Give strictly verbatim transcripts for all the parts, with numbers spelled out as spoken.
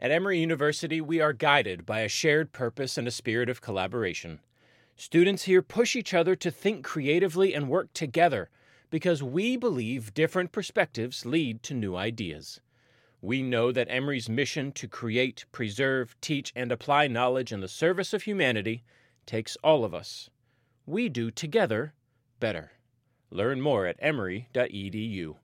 At Emory University, we are guided by a shared purpose and a spirit of collaboration. Students here push each other to think creatively and work together because we believe different perspectives lead to new ideas. We know that Emory's mission to create, preserve, teach, and apply knowledge in the service of humanity takes all of us. We do together better. Learn more at emory dot e d u.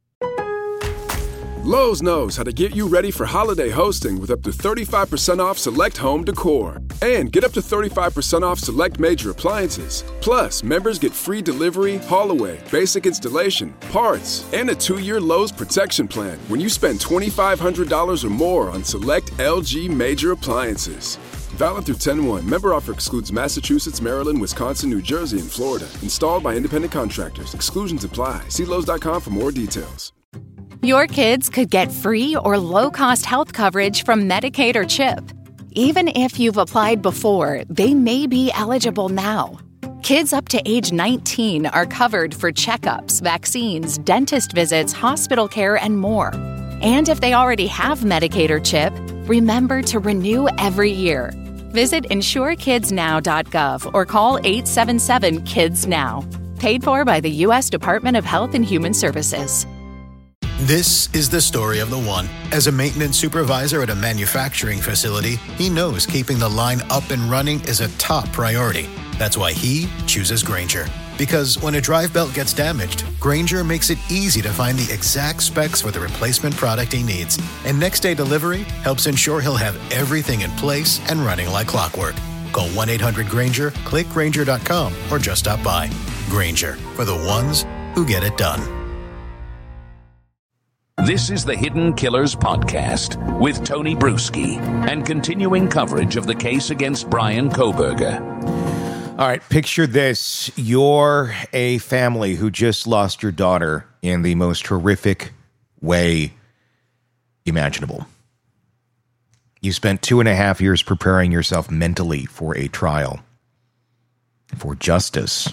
Lowe's knows how to get you ready for holiday hosting with up to thirty-five percent off select home decor. And get up to thirty-five percent off select major appliances. Plus, members get free delivery, haul away, basic installation, parts, and a two-year Lowe's protection plan when you spend two thousand five hundred dollars or more on select L G major appliances. Valid through ten one. Member offer excludes Massachusetts, Maryland, Wisconsin, New Jersey, and Florida. Installed by independent contractors. Exclusions apply. See Lowe's dot com for more details. Your kids could get free or low-cost health coverage from Medicaid or CHIP. Even if you've applied before, they may be eligible now. Kids up to age nineteen are covered for checkups, vaccines, dentist visits, hospital care, and more. And if they already have Medicaid or CHIP, remember to renew every year. Visit insure kids now dot gov or call eight seven seven kids now. Paid for by the U S Department of Health and Human Services. This is the story of the one. As a maintenance supervisor at a manufacturing facility, he knows keeping the line up and running is a top priority. That's why he chooses Grainger. Because when a drive belt gets damaged, Grainger makes it easy to find the exact specs for the replacement product he needs. And next day delivery helps ensure he'll have everything in place and running like clockwork. Call one eight hundred Grainger, click Grainger dot com, or just stop by. Grainger, for the ones who get it done. This is the Hidden Killers Podcast with Tony Bruschi and continuing coverage of the case against Bryan Kohberger. All right, picture this. You're a family who just lost your daughter in the most horrific way imaginable. You spent two and a half years preparing yourself mentally for a trial, for justice,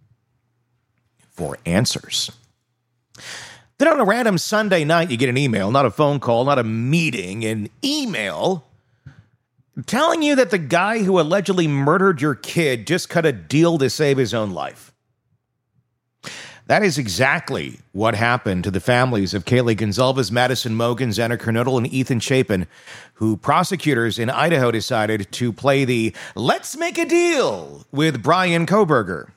for answers. Then on a random Sunday night, you get an email, not a phone call, not a meeting, an email telling you that the guy who allegedly murdered your kid just cut a deal to save his own life. That is exactly what happened to the families of Kaylee Goncalves, Madison Mogen, Xander Kernodle, and Ethan Chapin, who prosecutors in Idaho decided to play the let's make a deal with Bryan Kohberger.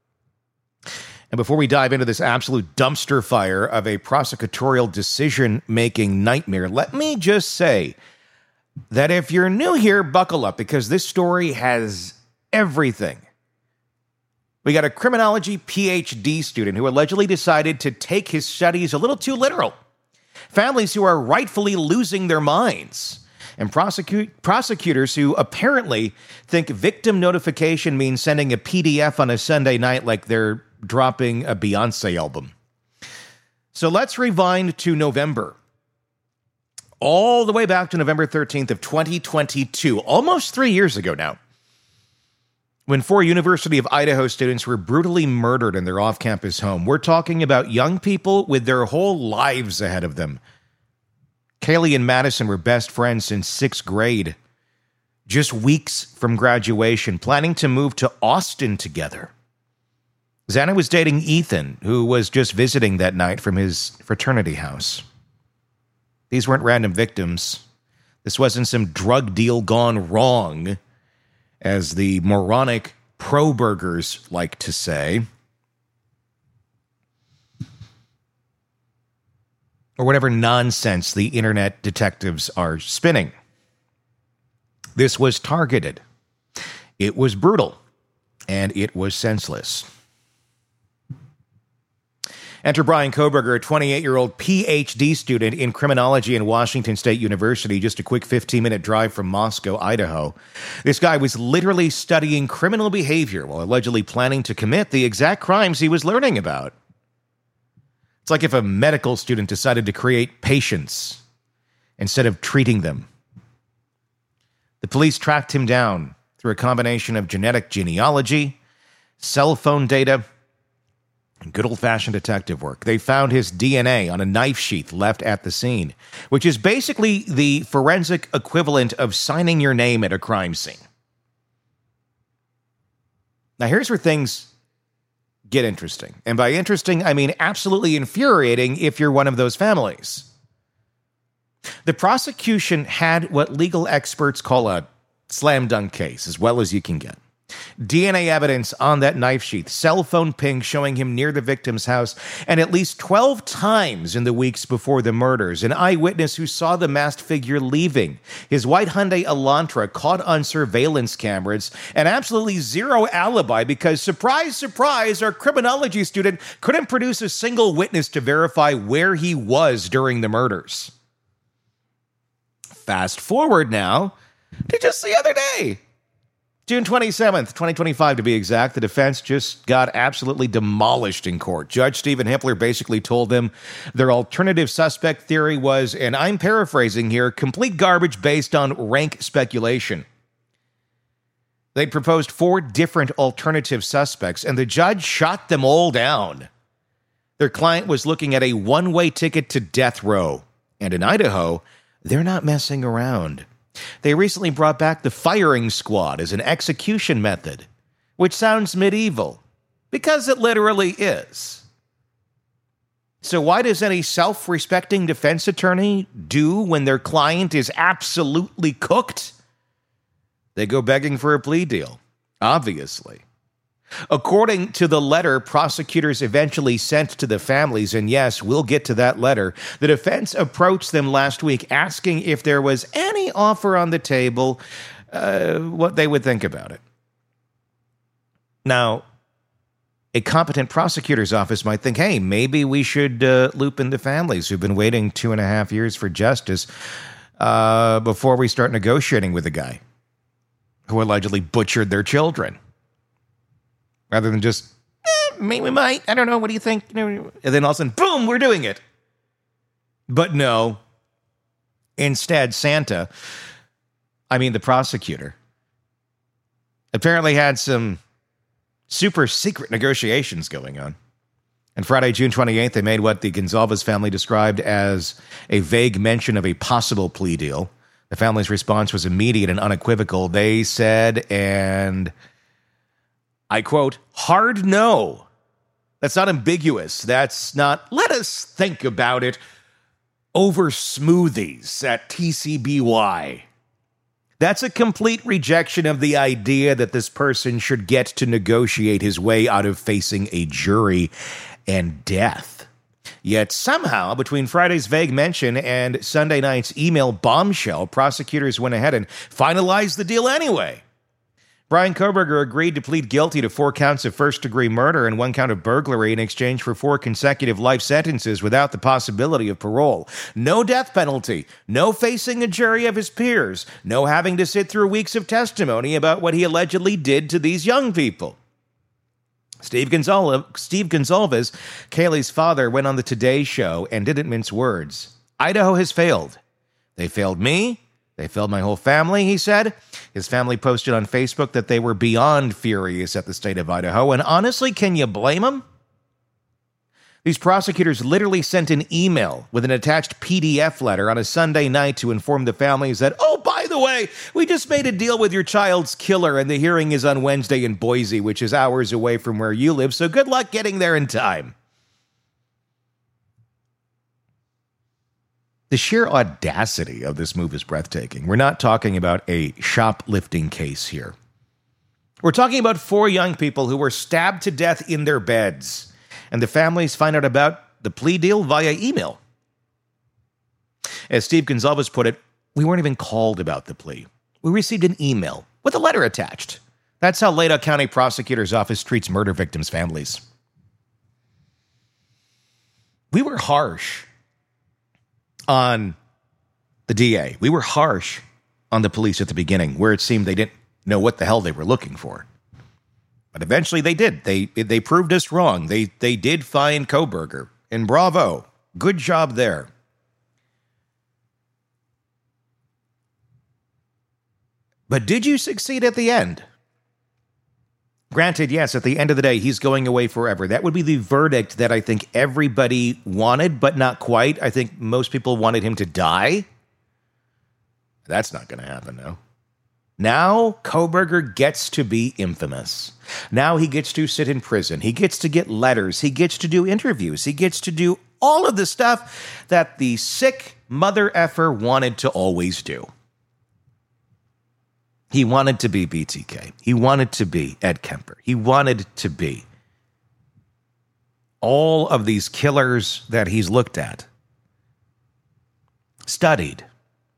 And before we dive into this absolute dumpster fire of a prosecutorial decision-making nightmare, let me just say that if you're new here, buckle up, because this story has everything. We got a criminology P H D student who allegedly decided to take his studies a little too literal. Families who are rightfully losing their minds. And prosecute, prosecutors who apparently think victim notification means sending a P D F on a Sunday night like they're dropping a Beyonce album. So let's rewind to November. All the way back to November thirteenth of twenty twenty-two, almost three years ago now, when four University of Idaho students were brutally murdered in their off-campus home. We're talking about young people with their whole lives ahead of them. Kaylee and Madison were best friends since sixth grade, just weeks from graduation, planning to move to Austin together. Xana was dating Ethan, who was just visiting that night from his fraternity house. These weren't random victims. This wasn't some drug deal gone wrong, as the moronic pro-burgers like to say. Or whatever nonsense the internet detectives are spinning. This was targeted. It was brutal. And it was senseless. Enter Bryan Kohberger, a twenty-eight-year-old P H D student in criminology in Washington State University, just a quick fifteen-minute drive from Moscow, Idaho. This guy was literally studying criminal behavior while allegedly planning to commit the exact crimes he was learning about. It's like if a medical student decided to create patients instead of treating them. The police tracked him down through a combination of genetic genealogy, cell phone data, Good old-fashioned detective work. They found his D N A on a knife sheath left at the scene, which is basically the forensic equivalent of signing your name at a crime scene. Now, here's where things get interesting. And by interesting, I mean absolutely infuriating if you're one of those families. The prosecution had what legal experts call a slam dunk case, as well as you can get. D N A evidence on that knife sheath, cell phone ping showing him near the victim's house, and at least twelve times in the weeks before the murders, an eyewitness who saw the masked figure leaving, his white Hyundai Elantra caught on surveillance cameras, and absolutely zero alibi because, surprise, surprise, our criminology student couldn't produce a single witness to verify where he was during the murders. Fast forward now to just the other day. June twenty-seventh, twenty twenty-five to be exact, the defense just got absolutely demolished in court. Judge Stephen Hippler basically told them their alternative suspect theory was, and I'm paraphrasing here, complete garbage based on rank speculation. They proposed four different alternative suspects, and the judge shot them all down. Their client was looking at a one-way ticket to death row, and in Idaho, they're not messing around. They recently brought back the firing squad as an execution method, which sounds medieval, because it literally is. So why does any self-respecting defense attorney do when their client is absolutely cooked? They go begging for a plea deal, obviously. According to the letter prosecutors eventually sent to the families, and yes, we'll get to that letter, the defense approached them last week asking if there was any offer on the table, uh, what they would think about it. Now, a competent prosecutor's office might think, hey, maybe we should uh, loop in the families who've been waiting two and a half years for justice uh, before we start negotiating with the guy who allegedly butchered their children. Rather than just, eh, maybe we might, I don't know, what do you think? And then all of a sudden, boom, we're doing it. But no. Instead, Santa, I mean the prosecutor, apparently had some super secret negotiations going on. And Friday, June twenty-eighth, they made what the Gonzalez family described as a vague mention of a possible plea deal. The family's response was immediate and unequivocal. They said, and I quote, hard no. That's not ambiguous. That's not, let us think about it over smoothies at T C B Y. That's a complete rejection of the idea that this person should get to negotiate his way out of facing a jury and death. Yet somehow, between Friday's vague mention and Sunday night's email bombshell, prosecutors went ahead and finalized the deal anyway. Bryan Kohberger agreed to plead guilty to four counts of first-degree murder and one count of burglary in exchange for four consecutive life sentences without the possibility of parole. No death penalty, no facing a jury of his peers, no having to sit through weeks of testimony about what he allegedly did to these young people. Steve Gonzalez, Steve Gonzalez, Kaylee's father, went on the Today Show and didn't mince words. Idaho has failed. They failed me. They failed my whole family, he said. His family posted on Facebook that they were beyond furious at the state of Idaho. And honestly, can you blame them? These prosecutors literally sent an email with an attached P D F letter on a Sunday night to inform the families that, oh, by the way, we just made a deal with your child's killer and the hearing is on Wednesday in Boise, which is hours away from where you live, so good luck getting there in time. The sheer audacity of this move is breathtaking. We're not talking about a shoplifting case here. We're talking about four young people who were stabbed to death in their beds, and the families find out about the plea deal via email. As Steve Gonzalez put it, we weren't even called about the plea. We received an email with a letter attached. That's how Ladau County Prosecutor's Office treats murder victims' families. We were harsh on the D A. We were harsh on the police at the beginning, where it seemed they didn't know what the hell they were looking for. But eventually they did. They they proved us wrong. They they did find Kohberger. And bravo. Good job there. But did you succeed at the end? Granted, yes, at the end of the day, he's going away forever. That would be the verdict that I think everybody wanted, but not quite. I think most people wanted him to die. That's not going to happen, no. Now, Kohberger gets to be infamous. Now he gets to sit in prison. He gets to get letters. He gets to do interviews. He gets to do all of the stuff that the sick mother effer wanted to always do. He wanted to be B T K. He wanted to be Ed Kemper. He wanted to be all of these killers that he's looked at, studied,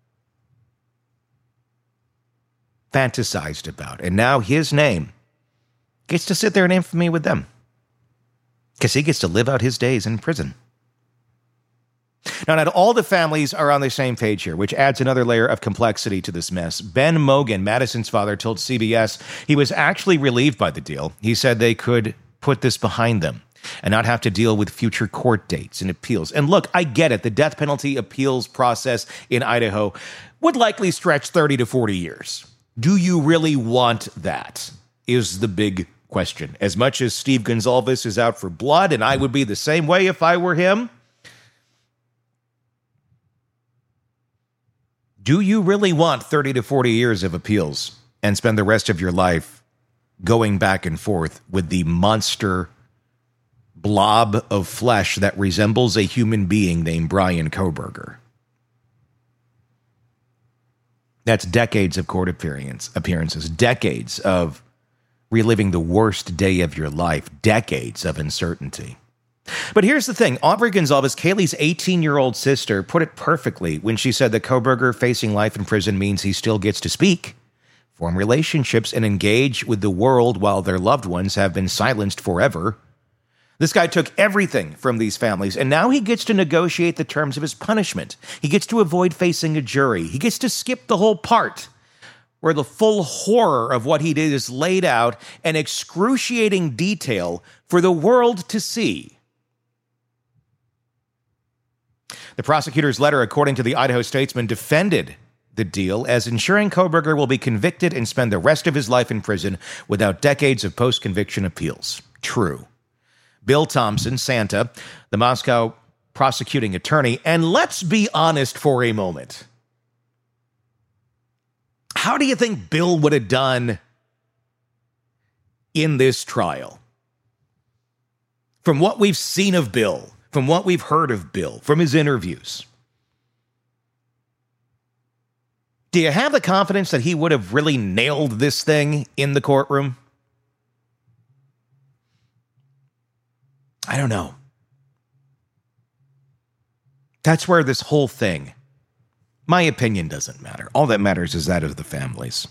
fantasized about, and now his name gets to sit there in infamy with them because he gets to live out his days in prison. Now, not all the families are on the same page here, which adds another layer of complexity to this mess. Ben Mogan, Madison's father, told C B S he was actually relieved by the deal. He said they could put this behind them and not have to deal with future court dates and appeals. And look, I get it. The death penalty appeals process in Idaho would likely stretch thirty to forty years. Do you really want that? Is the big question. As much as Steve Gonsalves is out for blood, and I would be the same way if I were him, do you really want thirty to forty years of appeals and spend the rest of your life going back and forth with the monster blob of flesh that resembles a human being named Bryan Kohberger? That's decades of court appearance, appearances, decades of reliving the worst day of your life, decades of uncertainty. But here's the thing. Aubrey Gonsalves, Kaylee's eighteen-year-old sister, put it perfectly when she said that Kohberger facing life in prison means he still gets to speak, form relationships, and engage with the world while their loved ones have been silenced forever. This guy took everything from these families, and now he gets to negotiate the terms of his punishment. He gets to avoid facing a jury. He gets to skip the whole part where the full horror of what he did is laid out in excruciating detail for the world to see. The prosecutor's letter, according to the Idaho Statesman, defended the deal as ensuring Kohberger will be convicted and spend the rest of his life in prison without decades of post-conviction appeals. True. Bill Thompson, Santa, the Moscow prosecuting attorney, and let's be honest for a moment. How do you think Bill would have done in this trial? From what we've seen of Bill, from what we've heard of Bill, from his interviews, do you have the confidence that he would have really nailed this thing in the courtroom? I don't know. That's where this whole thing, my opinion doesn't matter. All that matters is that of the families.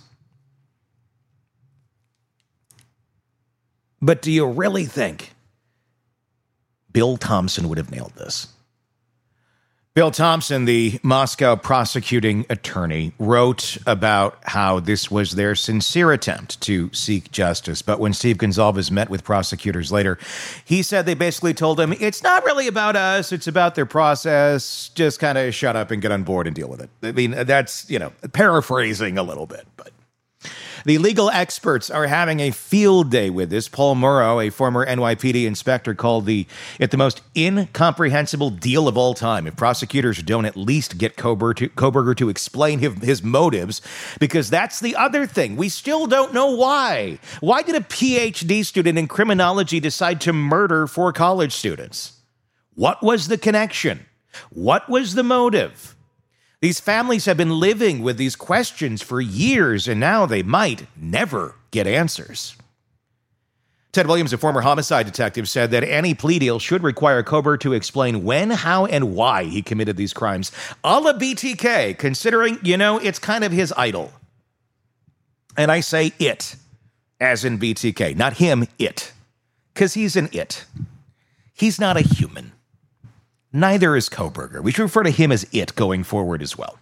But do you really think Bill Thompson would have nailed this? Bill Thompson, the Moscow prosecuting attorney, wrote about how this was their sincere attempt to seek justice. But when Steve Gonsalves met with prosecutors later, he said they basically told him, it's not really about us, it's about their process. Just kind of shut up and get on board and deal with it. I mean, that's, you know, paraphrasing a little bit, but the legal experts are having a field day with this. Paul Murrow, a former N Y P D inspector, called the it the most incomprehensible deal of all time if prosecutors don't at least get Kohberger to, Kohberger to explain his, his motives, because that's the other thing. We still don't know why. Why did a P H D student in criminology decide to murder four college students? What was the connection? What was the motive? These families have been living with these questions for years, and now they might never get answers. Ted Williams, a former homicide detective, said that any plea deal should require Kohberger to explain when, how, and why he committed these crimes. A la B T K, considering, you know, it's kind of his idol. And I say it, as in B T K, not him, it. Because he's an it. He's not a human. Neither is Kohberger. We should refer to him as it going forward as well.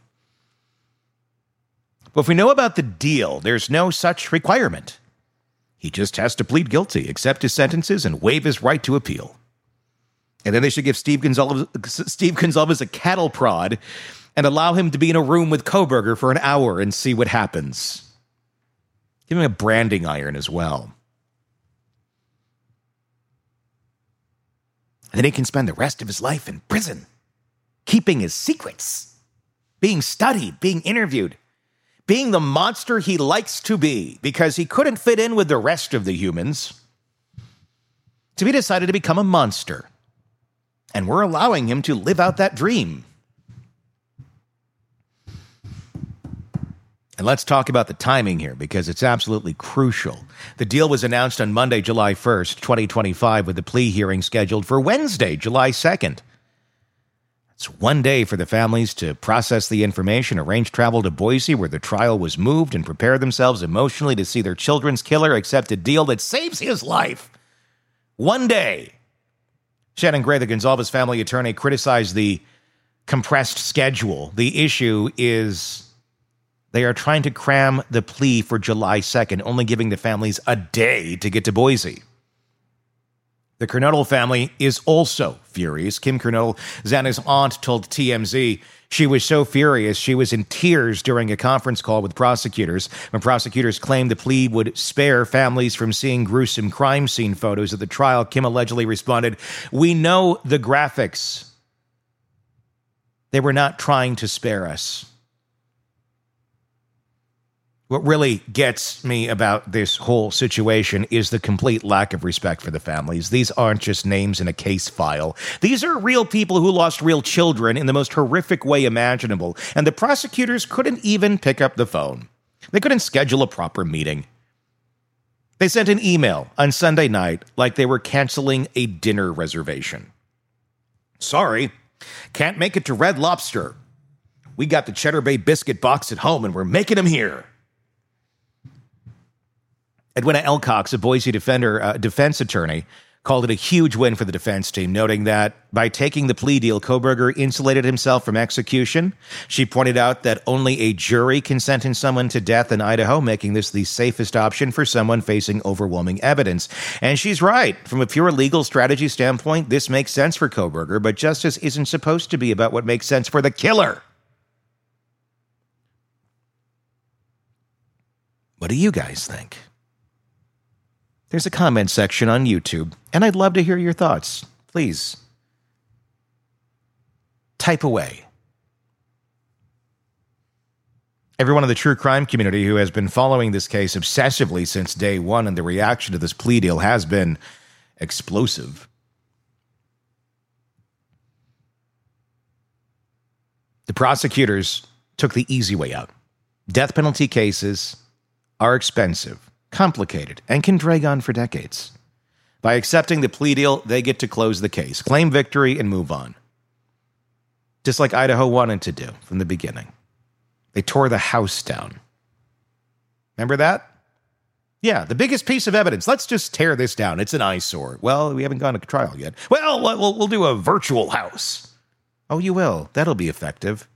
But if we know about the deal, there's no such requirement. He just has to plead guilty, accept his sentences, and waive his right to appeal. And then they should give Steve Gonsalves, Steve Gonsalves a cattle prod and allow him to be in a room with Kohberger for an hour and see what happens. Give him a branding iron as well. And then he can spend the rest of his life in prison, keeping his secrets, being studied, being interviewed, being the monster he likes to be because he couldn't fit in with the rest of the humans. So he decided to become a monster. And we're allowing him to live out that dream. And let's talk about the timing here because it's absolutely crucial. The deal was announced on Monday, July first, twenty twenty-five, with the plea hearing scheduled for Wednesday, July second. It's one day for the families to process the information, arrange travel to Boise where the trial was moved, and prepare themselves emotionally to see their children's killer accept a deal that saves his life. One day. Shannon Gray, the Gonzalez family attorney, criticized the compressed schedule. The issue is they are trying to cram the plea for July second, only giving the families a day to get to Boise. The Kernodle family is also furious. Kim Kernodle, Xana's aunt, told T M Z she was so furious she was in tears during a conference call with prosecutors. When prosecutors claimed the plea would spare families from seeing gruesome crime scene photos of the trial, Kim allegedly responded, "We know the graphics. They were not trying to spare us." What really gets me about this whole situation is the complete lack of respect for the families. These aren't just names in a case file. These are real people who lost real children in the most horrific way imaginable, and the prosecutors couldn't even pick up the phone. They couldn't schedule a proper meeting. They sent an email on Sunday night like they were canceling a dinner reservation. "Sorry, can't make it to Red Lobster. We got the Cheddar Bay biscuit box at home and we're making them here." Edwina Elcox, a Boise defender, uh, defense attorney, called it a huge win for the defense team, noting that by taking the plea deal, Kohberger insulated himself from execution. She pointed out that only a jury can sentence someone to death in Idaho, making this the safest option for someone facing overwhelming evidence. And she's right. From a pure legal strategy standpoint, this makes sense for Kohberger, but justice isn't supposed to be about what makes sense for the killer. What do you guys think? There's a comment section on YouTube, and I'd love to hear your thoughts. Please, type away. Everyone in the true crime community who has been following this case obsessively since day one, and the reaction to this plea deal has been explosive. The prosecutors took the easy way out. Death penalty cases are expensive, complicated, and can drag on for decades. By accepting the plea deal, they get to close the case, claim victory, and move on. Just like Idaho wanted to do from the beginning. They tore the house down. Remember that? Yeah, the biggest piece of evidence. Let's just tear this down. It's an eyesore. Well, we haven't gone to trial yet. Well, we'll, we'll do a virtual house. Oh, you will. That'll be effective.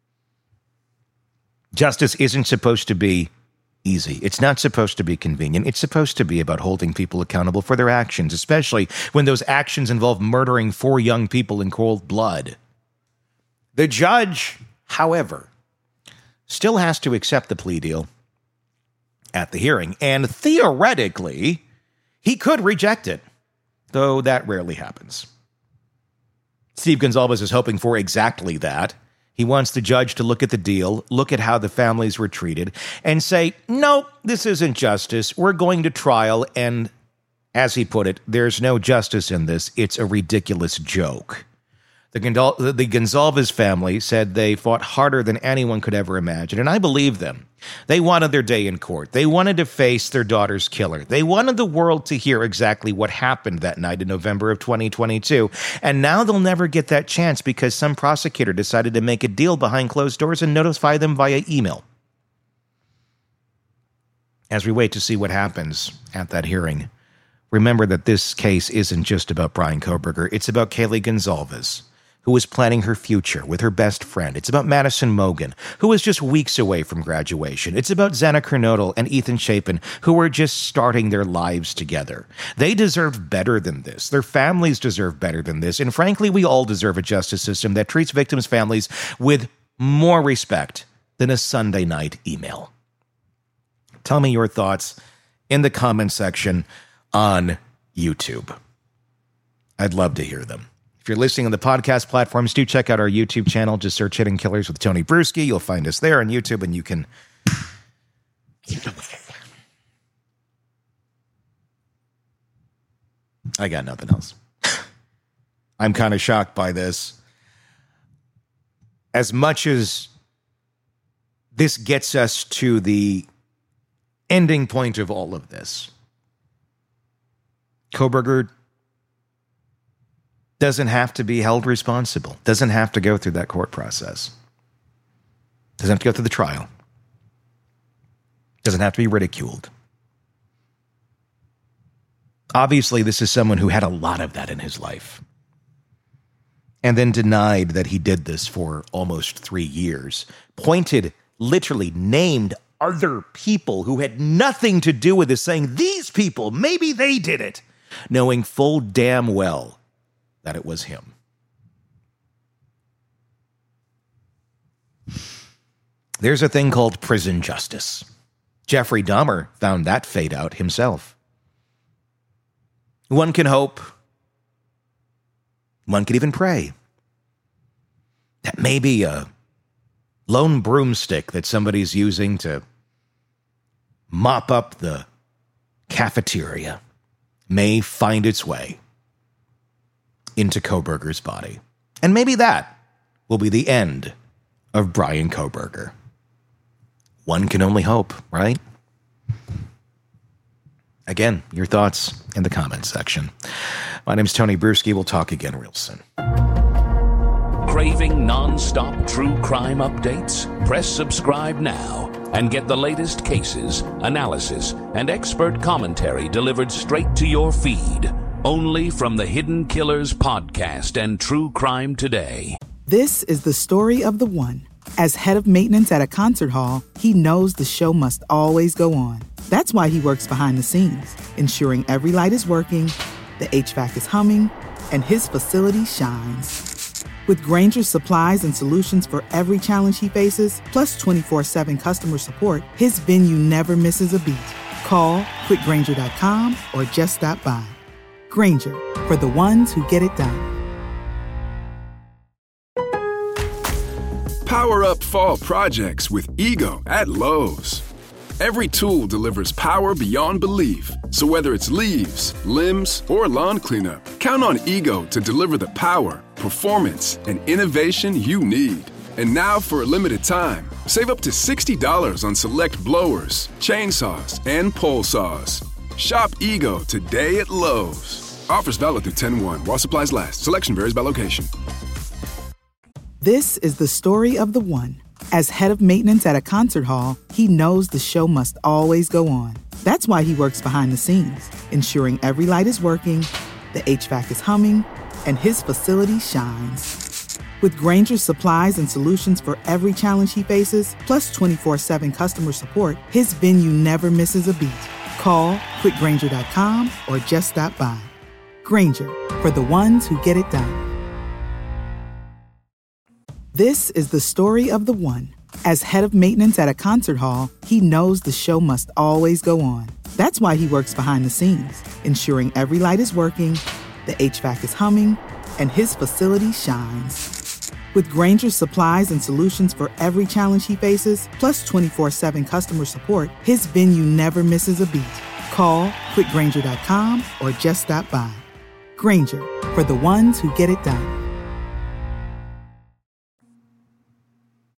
Justice isn't supposed to be easy. It's not supposed to be convenient. It's supposed to be about holding people accountable for their actions, especially when those actions involve murdering four young people in cold blood. The judge, however, still has to accept the plea deal at the hearing, and theoretically, he could reject it, though that rarely happens. Steve Gonzalez is hoping for exactly that. He wants the judge to look at the deal, look at how the families were treated, and say, no, this isn't justice. We're going to trial, and as he put it, there's no justice in this. It's a ridiculous joke. The, Gonzal- the Gonzalez family said they fought harder than anyone could ever imagine, and I believe them. They wanted their day in court. They wanted to face their daughter's killer. They wanted the world to hear exactly what happened that night in November of twenty twenty-two, and now they'll never get that chance because some prosecutor decided to make a deal behind closed doors and notify them via email. As we wait to see what happens at that hearing, remember that this case isn't just about Bryan Kohberger. It's about Kaylee Gonzalez, who was planning her future with her best friend. It's about Madison Mogen, who was just weeks away from graduation. It's about Xana Kernodle and Ethan Chapin, who were just starting their lives together. They deserve better than this. Their families deserve better than this. And frankly, we all deserve a justice system that treats victims' families with more respect than a Sunday night email. Tell me your thoughts in the comment section on YouTube. I'd love to hear them. If you're listening on the podcast platforms, do check out our YouTube channel. Just search Hidden Killers with Tony Bruschi. You'll find us there on YouTube, and you can... I got nothing else. I'm kind of shocked by this. As much as this gets us to the ending point of all of this, Kohberger doesn't have to be held responsible, doesn't have to go through that court process, doesn't have to go through the trial, doesn't have to be ridiculed. Obviously, this is someone who had a lot of that in his life and then denied that he did this for almost three years, pointed, literally named other people who had nothing to do with this, saying, these people, maybe they did it, knowing full damn well that it was him. There's a thing called prison justice. Jeffrey Dahmer found that fate out himself. One can hope, one could even pray that maybe a lone broomstick that somebody's using to mop up the cafeteria may find its way into Kohberger's body. And maybe that will be the end of Bryan Kohberger. One can only hope, right? Again, your thoughts in the comments section. My name's Tony Bruschi. We'll talk again real soon. Craving non-stop true crime updates? Press subscribe now and get the latest cases, analysis, and expert commentary delivered straight to your feed. Only from the Hidden Killers podcast and True Crime Today. This is the story of the one. As head of maintenance at a concert hall, he knows the show must always go on. That's why he works behind the scenes, ensuring every light is working, the H V A C is humming, and his facility shines. With Grainger's supplies and solutions for every challenge he faces, plus twenty-four seven customer support, his venue never misses a beat. Call quick grainger dot com or just stop by. Grainger, for the ones who get it done. Power up fall projects with Ego at Lowe's. Every tool delivers power beyond belief. So whether it's leaves, limbs, or lawn cleanup, count on Ego to deliver the power, performance, and innovation you need. And now for a limited time, save up to sixty dollars on select blowers, chainsaws, and pole saws. Shop Ego today at Lowe's. Offers valid through ten one while supplies last. Selection varies by location. This is the story of the one. As head of maintenance at a concert hall, he knows the show must always go on. That's why he works behind the scenes, ensuring every light is working, the H V A C is humming, and his facility shines. With Grainger's supplies and solutions for every challenge he faces, plus twenty-four seven customer support, his venue never misses a beat. Call quick grainger dot com or just stop by. Grainger, for the ones who get it done. This is the story of the one. As head of maintenance at a concert hall, he knows the show must always go on. That's why he works behind the scenes, ensuring every light is working, the H V A C is humming, and his facility shines. With Grainger's supplies and solutions for every challenge he faces, plus twenty-four seven customer support, his venue never misses a beat. Call quick grainger dot com or just stop by. Grainger, for the ones who get it done.